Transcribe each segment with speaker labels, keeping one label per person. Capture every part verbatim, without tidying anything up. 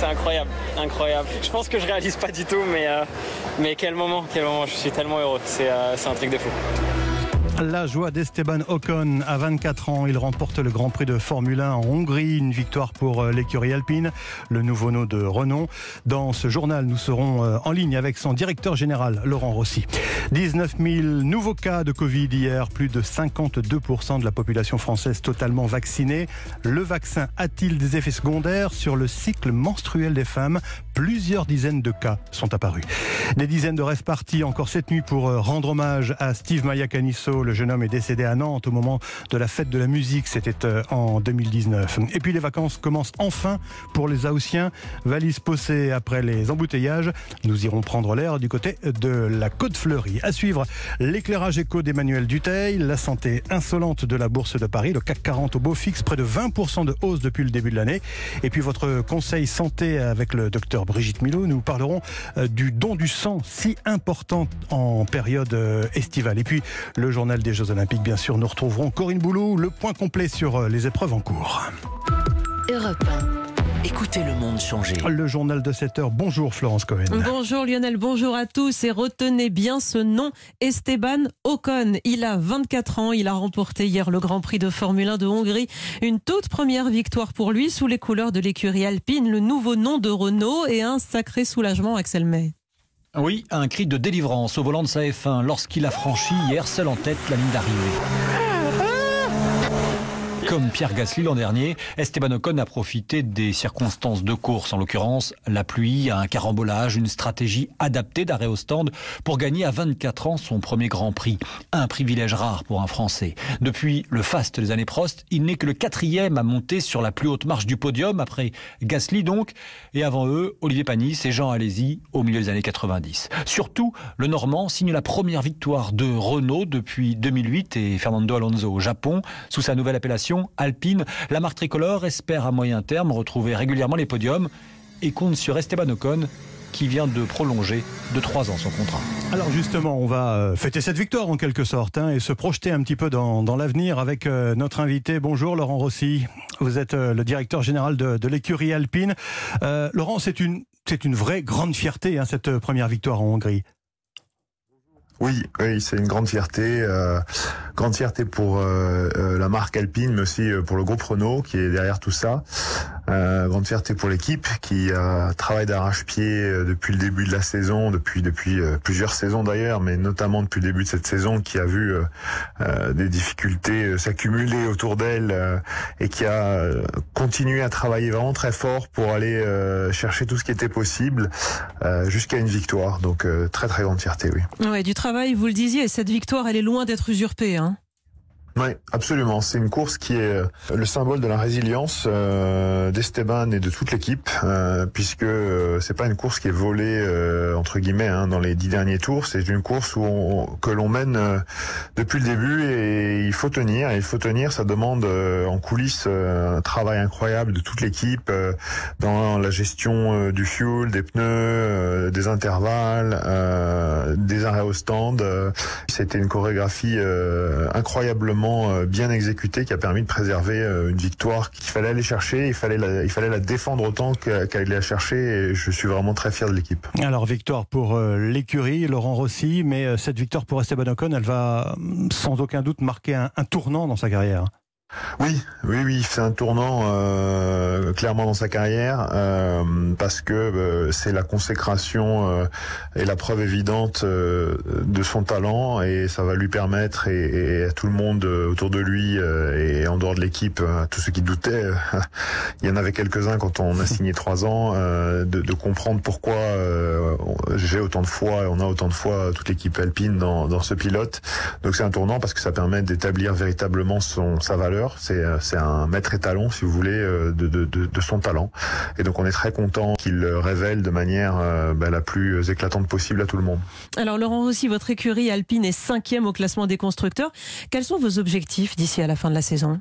Speaker 1: c'est incroyable, incroyable. Je pense que je réalise pas du tout, mais, euh, mais quel moment, quel moment, je suis tellement heureux, c'est euh, c'est un truc de fou.
Speaker 2: La joie d'Esteban Ocon à vingt-quatre ans, il remporte le Grand Prix de Formule un en Hongrie, une victoire pour l'écurie alpine, le nouveau nom de Renault. Dans ce journal, nous serons en ligne avec son directeur général, Laurent Rossi. dix-neuf mille nouveaux cas de Covid hier, plus de cinquante-deux pour cent de la population française totalement vaccinée. Le vaccin a-t-il des effets secondaires sur le cycle menstruel des femmes? Plusieurs dizaines de cas sont apparus. Des dizaines de rêves partis encore cette nuit pour rendre hommage à Steve Maia Canisso. Le jeune homme est décédé à Nantes au moment de la fête de la musique, c'était en deux mille dix-neuf. Et puis les vacances commencent enfin pour les Haussiens. Valise posée après les embouteillages, nous irons prendre l'air du côté de la Côte Fleurie. À suivre, l'éclairage éco d'Emmanuel Dutheil, la santé insolente de la Bourse de Paris, le C A C quarante au beau fixe, près de vingt pour cent de hausse depuis le début de l'année. Et puis votre conseil santé avec le docteur Brigitte Millot, nous parlerons du don du sang, si important en période estivale. Et puis le journal des Jeux Olympiques, bien sûr, nous retrouverons Corinne Boulou, le point complet sur les épreuves en cours.
Speaker 3: Europe un. Écoutez le monde changer.
Speaker 2: Le journal de sept heures. Bonjour Florence Cohen.
Speaker 4: Bonjour Lionel, bonjour à tous et retenez bien ce nom, Esteban Ocon. Il a vingt-quatre ans, il a remporté hier le Grand Prix de Formule un de Hongrie. Une toute première victoire pour lui sous les couleurs de l'écurie alpine, le nouveau nom de Renault et un sacré soulagement, Axel May.
Speaker 5: Oui, un cri de délivrance au volant de sa F un lorsqu'il a franchi hier seul en tête la ligne d'arrivée. Comme Pierre Gasly l'an dernier, Esteban Ocon a profité des circonstances de course, en l'occurrence la pluie, un carambolage, une stratégie adaptée d'arrêt au stand pour gagner à vingt-quatre ans son premier Grand Prix. Un privilège rare pour un Français. Depuis le faste des années Prost, il n'est que le quatrième à monter sur la plus haute marche du podium, après Gasly donc, et avant eux, Olivier Panis et Jean Alesi au milieu des années quatre-vingt-dix. Surtout, le Normand signe la première victoire de Renault depuis deux mille huit et Fernando Alonso au Japon, sous sa nouvelle appellation Alpine. La marque tricolore espère à moyen terme retrouver régulièrement les podiums et compte sur Esteban Ocon qui vient de prolonger de trois ans son contrat.
Speaker 2: Alors justement, on va fêter cette victoire en quelque sorte hein, et se projeter un petit peu dans, dans l'avenir avec euh, notre invité. Bonjour Laurent Rossi, vous êtes euh, le directeur général de, de l'écurie alpine. Euh, Laurent, c'est une, c'est une vraie grande fierté hein, cette première victoire en Hongrie.
Speaker 6: Oui, oui, c'est une grande fierté, euh, grande fierté pour euh, euh, la marque Alpine, mais aussi pour le groupe Renault qui est derrière tout ça. Euh, grande fierté pour l'équipe qui euh, travaille d'arrache-pied depuis le début de la saison, depuis depuis euh, plusieurs saisons d'ailleurs, mais notamment depuis le début de cette saison qui a vu euh, euh, des difficultés s'accumuler autour d'elle euh, et qui a euh, continué à travailler vraiment très fort pour aller euh, chercher tout ce qui était possible euh, jusqu'à une victoire. Donc euh, très très grande fierté, oui.
Speaker 4: Ouais, du travail, vous le disiez, cette victoire, elle est loin d'être usurpée, hein.
Speaker 6: Oui, absolument. C'est une course qui est le symbole de la résilience euh, d'Esteban et de toute l'équipe, euh, puisque euh, c'est pas une course qui est volée euh, entre guillemets hein, dans les dix derniers tours. C'est une course où on, que l'on mène euh, depuis le début et il faut tenir. Et il faut tenir. Ça demande euh, en coulisses euh, un travail incroyable de toute l'équipe euh, dans la gestion euh, du fuel, des pneus, euh, des intervalles, euh, des arrêts au stand. Euh, C'était une chorégraphie euh, incroyablement bien exécuté qui a permis de préserver une victoire qu'il fallait aller chercher, il fallait la, il fallait la défendre autant qu'elle la chercher et je suis vraiment très fier de l'équipe.
Speaker 2: Alors victoire pour l'écurie, Laurent Rossi, mais cette victoire pour Esteban Ocon, elle va sans aucun doute marquer un, un tournant dans sa carrière.
Speaker 6: Oui, oui, oui, c'est un tournant euh, clairement dans sa carrière euh, parce que euh, c'est la consécration euh, et la preuve évidente euh, de son talent et ça va lui permettre et, et à tout le monde autour de lui euh, et en dehors de l'équipe, à tous ceux qui doutaient, euh, il y en avait quelques-uns quand on a signé trois ans, euh, de, de comprendre pourquoi euh, j'ai autant de foi et on a autant de foi toute l'équipe alpine dans, dans ce pilote. Donc c'est un tournant parce que ça permet d'établir véritablement son sa valeur. C'est, c'est un maître étalon, si vous voulez, de, de, de, de son talent. Et donc on est très content qu'il le révèle de manière euh, bah, la plus éclatante possible à tout le monde.
Speaker 4: Alors Laurent Rossi, votre écurie alpine est cinquième au classement des constructeurs. Quels sont vos objectifs d'ici à la fin de la saison ?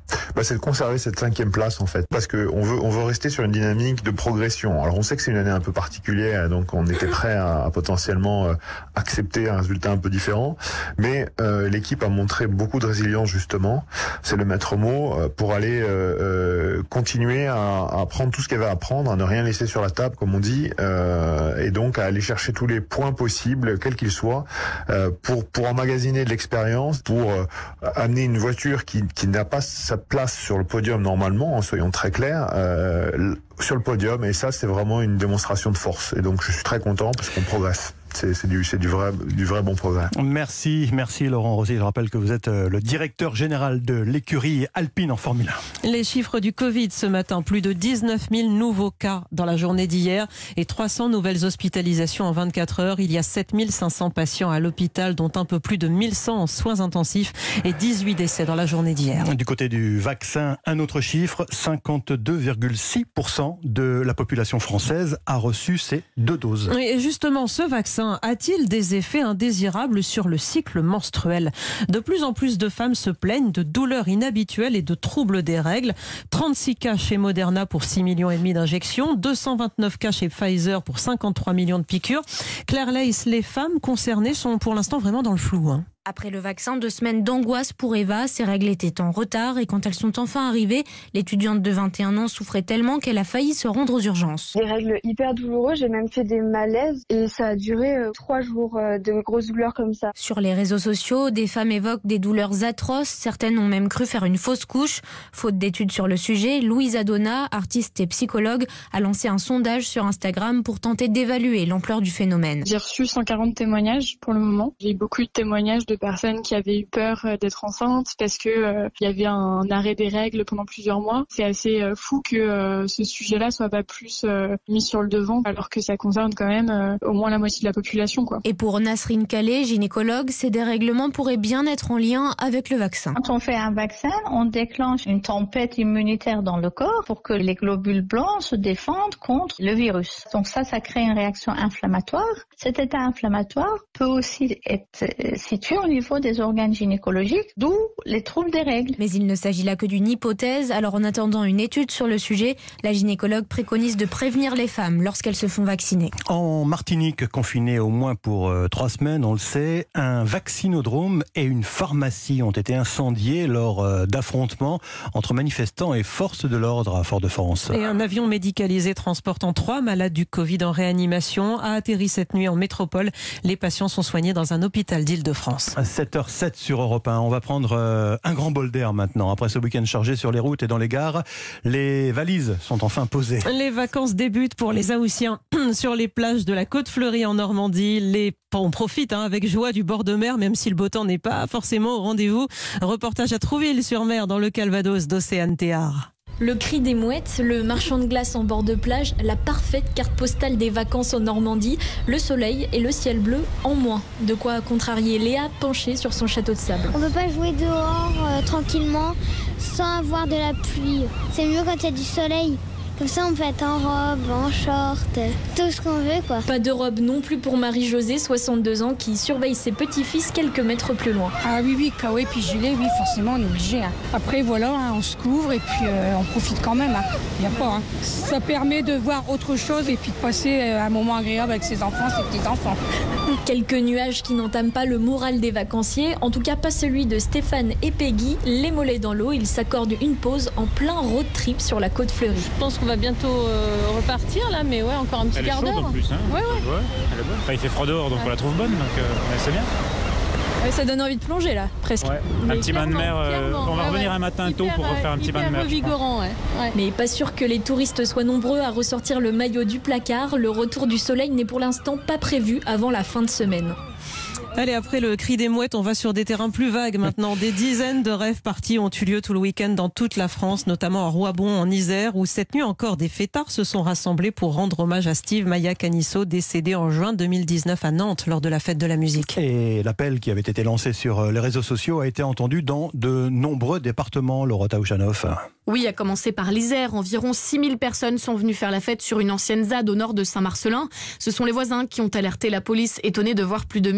Speaker 6: Bah, c'est de conserver cette cinquième place en fait, parce que on veut on veut rester sur une dynamique de progression. Alors on sait que c'est une année un peu particulière, donc on était prêt à, à potentiellement euh, accepter un résultat un peu différent, mais euh, l'équipe a montré beaucoup de résilience justement, c'est le maître mot, euh, pour aller euh, euh, continuer à, à prendre tout ce qu'il y avait à prendre, à ne rien laisser sur la table comme on dit, euh, et donc à aller chercher tous les points possibles, quels qu'ils soient, euh, pour pour emmagasiner de l'expérience, pour euh, amener une voiture qui qui n'a pas sa place sur le podium normalement, en soyons très clairs, euh, sur le podium, et ça c'est vraiment une démonstration de force, et donc je suis très content parce qu'on progresse. C'est, c'est, du, c'est du, vrai, du vrai bon progrès.
Speaker 2: Merci, merci Laurent Rossi. Je rappelle que vous êtes le directeur général de l'écurie alpine en Formule un.
Speaker 4: Les chiffres du Covid ce matin, plus de dix-neuf mille nouveaux cas dans la journée d'hier et trois cents nouvelles hospitalisations en vingt-quatre heures. Il y a sept mille cinq cents patients à l'hôpital, dont un peu plus de mille cent en soins intensifs et dix-huit décès dans la journée d'hier.
Speaker 2: Du côté du vaccin, un autre chiffre, cinquante-deux virgule six pour cent de la population française a reçu ces deux doses.
Speaker 4: Et justement, ce vaccin a-t-il des effets indésirables sur le cycle menstruel ? De plus en plus de femmes se plaignent de douleurs inhabituelles et de troubles des règles. trente-six cas chez Moderna pour six millions et demi d'injections, deux cent vingt-neuf cas chez Pfizer pour cinquante-trois millions de piqûres. Claire Leys, les femmes concernées sont pour l'instant vraiment dans le flou, hein.
Speaker 7: Après le vaccin, deux semaines d'angoisse pour Eva. Ses règles étaient en retard et quand elles sont enfin arrivées, l'étudiante de vingt et un ans souffrait tellement qu'elle a failli se rendre aux urgences.
Speaker 8: Des règles hyper douloureuses, j'ai même fait des malaises et ça a duré euh, trois jours euh, de grosses douleurs comme ça.
Speaker 7: Sur les réseaux sociaux, des femmes évoquent des douleurs atroces. Certaines ont même cru faire une fausse couche. Faute d'études sur le sujet, Louise Adona, artiste et psychologue, a lancé un sondage sur Instagram pour tenter d'évaluer l'ampleur du phénomène.
Speaker 9: J'ai reçu cent quarante témoignages pour le moment. J'ai eu beaucoup de témoignages de personnes qui avaient eu peur d'être enceintes parce que euh, il y avait un arrêt des règles pendant plusieurs mois. C'est assez euh, fou que euh, ce sujet-là soit pas plus euh, mis sur le devant, alors que ça concerne quand même euh, au moins la moitié de la population, quoi.
Speaker 7: Et pour Nasrine Calais, gynécologue, ces dérèglements pourraient bien être en lien avec le vaccin.
Speaker 10: Quand on fait un vaccin, on déclenche une tempête immunitaire dans le corps pour que les globules blancs se défendent contre le virus. Donc ça, ça crée une réaction inflammatoire. Cet état inflammatoire peut aussi être situé au niveau des organes gynécologiques, d'où les troubles des règles.
Speaker 7: Mais il ne s'agit là que d'une hypothèse. Alors en attendant une étude sur le sujet, la gynécologue préconise de prévenir les femmes lorsqu'elles se font vacciner.
Speaker 2: En Martinique, confinée au moins pour euh, trois semaines, on le sait, un vaccinodrome et une pharmacie ont été incendiés lors euh, d'affrontements entre manifestants et forces de l'ordre à Fort-de-France.
Speaker 4: Et un avion médicalisé transportant trois malades du Covid en réanimation a atterri cette nuit en métropole. Les patients sont soignés dans un hôpital d'Île-de-France.
Speaker 2: À sept heures zéro sept sur Europe un. On va prendre euh, un grand bol d'air maintenant. Après ce week-end chargé sur les routes et dans les gares, les valises sont enfin posées.
Speaker 4: Les vacances débutent pour les Haussiens sur les plages de la Côte Fleurie en Normandie. Les On profite hein, avec joie du bord de mer, même si le beau temps n'est pas forcément au rendez-vous. Reportage à Trouville-sur-Mer dans le Calvados d'Océane Théard.
Speaker 11: Le cri des mouettes, le marchand de glace en bord de plage, la parfaite carte postale des vacances en Normandie, le soleil et le ciel bleu en moins. De quoi contrarier Léa penchée sur son château de sable.
Speaker 12: On ne peut pas jouer dehors euh, tranquillement sans avoir de la pluie. C'est mieux quand il y a du soleil. Comme ça, on peut être en robe, en short, tout ce qu'on veut, quoi.
Speaker 11: Pas de robe non plus pour Marie-Josée, soixante-deux ans, qui surveille ses petits-fils quelques mètres plus loin.
Speaker 13: Ah oui, oui, kawaii puis gilet, oui, forcément, on est obligé. Hein. Après, voilà, hein, on se couvre et puis euh, on profite quand même. Il hein. n'y a pas. Hein. Ça permet de voir autre chose et puis de passer un moment agréable avec ses enfants, ses petits-enfants.
Speaker 11: Quelques nuages qui n'entament pas le moral des vacanciers, en tout cas pas celui de Stéphane et Peggy. Les mollets dans l'eau, ils s'accordent une pause en plein road trip sur la Côte Fleurie.
Speaker 14: Je pense qu'on va bientôt euh, repartir là, mais ouais, encore un petit quart d'heure.
Speaker 15: Elle est chaude en plus, hein.
Speaker 14: Ouais, ouais.
Speaker 15: Ouais, elle est bonne. Enfin, il fait froid dehors, donc ouais. On la trouve bonne, donc euh, c'est bien.
Speaker 11: Ouais, ça donne envie de plonger là, presque.
Speaker 15: Ouais. Un petit bain de mer, euh, on va ouais, revenir ouais. un matin hyper, tôt pour refaire un petit bain de mer.
Speaker 11: Revigorant, ouais. Ouais. Mais pas sûr que les touristes soient nombreux à ressortir le maillot du placard. Le retour du soleil n'est pour l'instant pas prévu avant la fin de semaine.
Speaker 4: Allez, après le cri des mouettes, on va sur des terrains plus vagues maintenant. Des dizaines de rêves parties ont eu lieu tout le week-end dans toute la France, notamment à Roibon, en Isère, où cette nuit encore des fêtards se sont rassemblés pour rendre hommage à Steve Maya Canisso, décédé en juin deux mille dix-neuf à Nantes lors de la fête de la musique.
Speaker 2: Et l'appel qui avait été lancé sur les réseaux sociaux a été entendu dans de nombreux départements, Laura Taouchanoff.
Speaker 16: Oui, à commencer par l'Isère. Environ six mille personnes sont venues faire la fête sur une ancienne ZAD au nord de Saint-Marcellin. Ce sont les voisins qui ont alerté la police, étonnés de voir plus de mille véhicules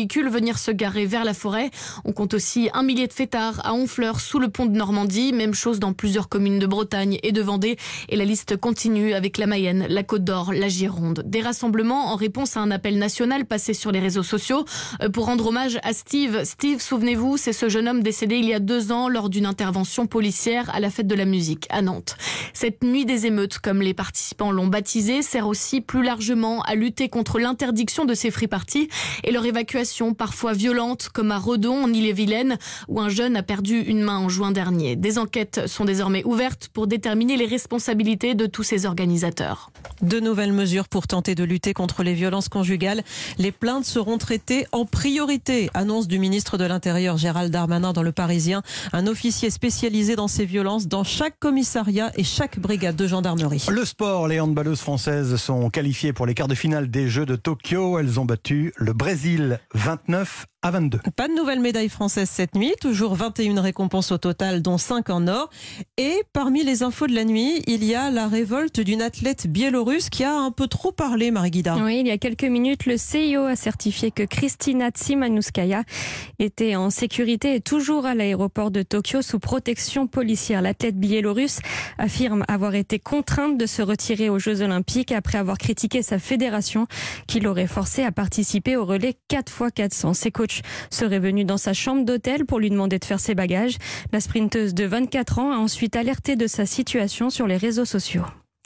Speaker 16: véhicules venir se garer vers la forêt. On compte aussi un millier de fêtards à Honfleur sous le pont de Normandie. Même chose dans plusieurs communes de Bretagne et de Vendée. Et la liste continue avec la Mayenne, la Côte d'Or, la Gironde. Des rassemblements en réponse à un appel national passé sur les réseaux sociaux pour rendre hommage à Steve. Steve, souvenez-vous, c'est ce jeune homme décédé il y a deux ans lors d'une intervention policière à la fête de la musique à Nantes. Cette nuit des émeutes, comme les participants l'ont baptisé, sert aussi plus largement à lutter contre l'interdiction de ces free-parties et leur évacuation parfois violente, comme à Redon en Ille-et-Vilaine, où un jeune a perdu une main en juin dernier. Des enquêtes sont désormais ouvertes pour déterminer les responsabilités de tous ces organisateurs.
Speaker 4: De nouvelles mesures pour tenter de lutter contre les violences conjugales. Les plaintes seront traitées en priorité, annonce du ministre de l'Intérieur Gérald Darmanin dans Le Parisien. Un officier spécialisé dans ces violences dans chaque commissariat et chaque brigade de gendarmerie.
Speaker 2: Le sport, les handballeuses françaises sont qualifiées pour les quarts de finale des Jeux de Tokyo. Elles ont battu le Brésil vingt-neuf à vingt-deux.
Speaker 4: Pas de nouvelles médailles françaises cette nuit, toujours vingt et une récompenses au total, dont cinq en or. Et parmi les infos de la nuit, il y a la révolte d'une athlète biélorusse qui a un peu trop parlé, Marie-Guida.
Speaker 17: Oui, il y a quelques minutes, le C I O a certifié que Kristina Tsimanouskaya était en sécurité et toujours à l'aéroport de Tokyo sous protection policière. L'athlète biélorusse affirme avoir été contrainte de se retirer aux Jeux Olympiques après avoir critiqué sa fédération qui l'aurait forcée à participer au relais quatre fois quatre cents. Ses coachs serait venu dans sa chambre d'hôtel pour lui demander de faire ses bagages. La sprinteuse de vingt-quatre ans a ensuite alerté de sa situation sur les réseaux sociaux.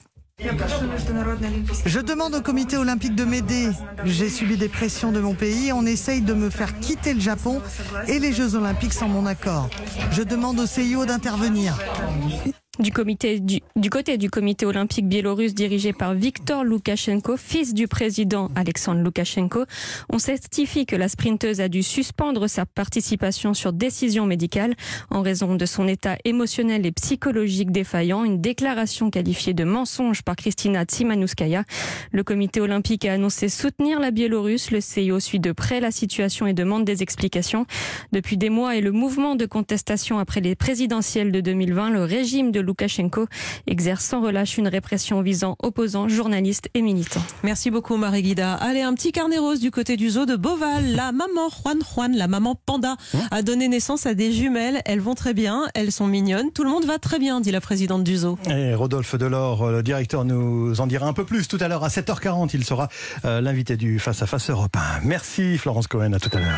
Speaker 18: Je demande au comité olympique de m'aider. J'ai subi des pressions de mon pays. On essaye de me faire quitter le Japon et les Jeux olympiques sans mon accord. Je demande au C I O d'intervenir.
Speaker 17: Du, comité, du, du côté du comité olympique biélorusse dirigé par Viktor Loukachenko, fils du président Alexandre Loukachenko, on certifie que la sprinteuse a dû suspendre sa participation sur décision médicale en raison de son état émotionnel et psychologique défaillant, une déclaration qualifiée de mensonge par Kristina Tsimanouskaya. Le comité olympique a annoncé soutenir la Biélorusse. Le C I O suit de près la situation et demande des explications. Depuis des mois et le mouvement de contestation après les présidentielles de deux mille vingt, le régime de Loukachenko exerce sans relâche une répression visant opposants, journalistes et militants.
Speaker 4: Merci beaucoup Marie-Guida. Allez, un petit carnet rose du côté du zoo de Beauval. La maman Juan Juan, la maman panda, a donné naissance à des jumelles. Elles vont très bien, elles sont mignonnes. Tout le monde va très bien, dit la présidente du zoo.
Speaker 2: Et Rodolphe Delors, le directeur, nous en dira un peu plus tout à l'heure à sept heures quarante. Il sera euh, l'invité du Face à Face Europe un. Merci Florence Cohen, à tout à l'heure.